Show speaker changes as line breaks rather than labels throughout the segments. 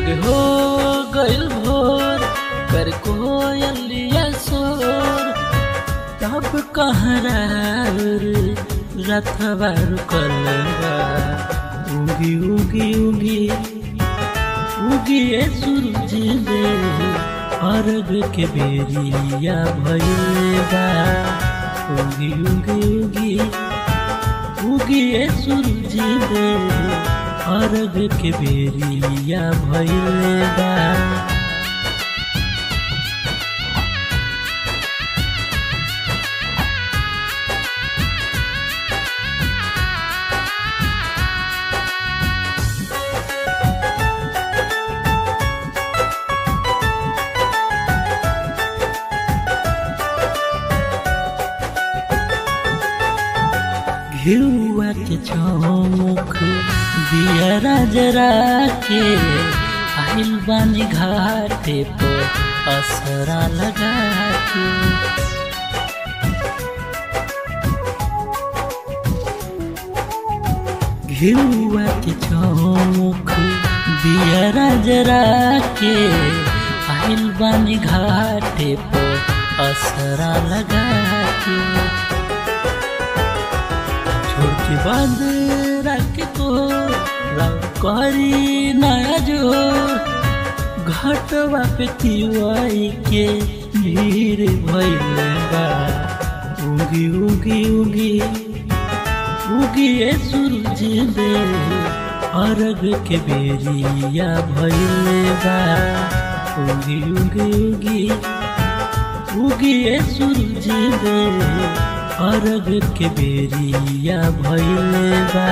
उग हो गइल भोर कर कोयलिया सोर तब कहरा रथवा रुकल बा। उगी उगी उगी उगी सूरज देव अर्घ के बेरिया भइल बा। उगी उगी उगी उगी सूरज देव अर्घ के बेरिया भइल बा। घिउआ के चौमुख दिया जरा के आइल बानी घाटे पर असरा लगा के। घिउआ के चौमुख दिया जरा के आइल बानी घाटे पर असरा लगा के। छोटी बांध रख को रंग करी नया जोर घटवा पे तिवाई के भीड़ भइल बा। उगी उगी उगी उगी सूरज देव अर्घ के बेरिया भइल बा। उगी उगी उगी उगी सूरज देव अर्घ के बेरिया भइल बा।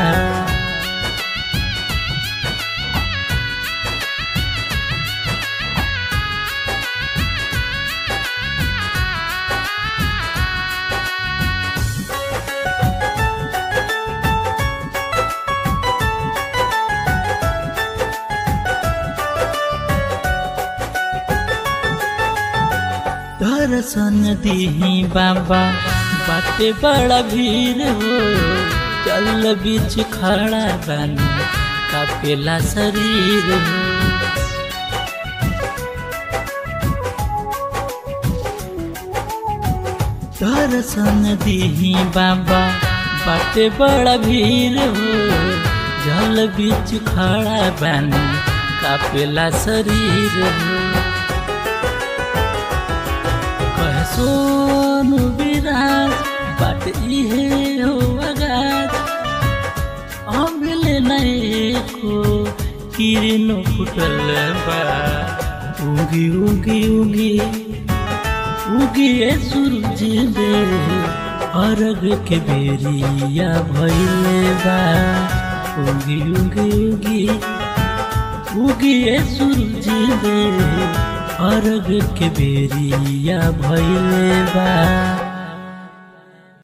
दर्शन दीही बाबा बाटे बड़ा भीड़ हो चल बीच खड़ा बानी कापेला शरीर हो। दर्शन दीही बाबा बाटे बड़ा भीड़ हो जल बीच खड़ा बानी कापेला शरीर हो। सोनू विराज बाट इहे हो आगाज अबले नएको किरणो फुटल बा। उगी उगी उगी उगी सूरज देव अर्घ के बेरिया भइल बा। उगी उगी उगी उगी सूरज देव अर्घ के बेरिया भइल बा।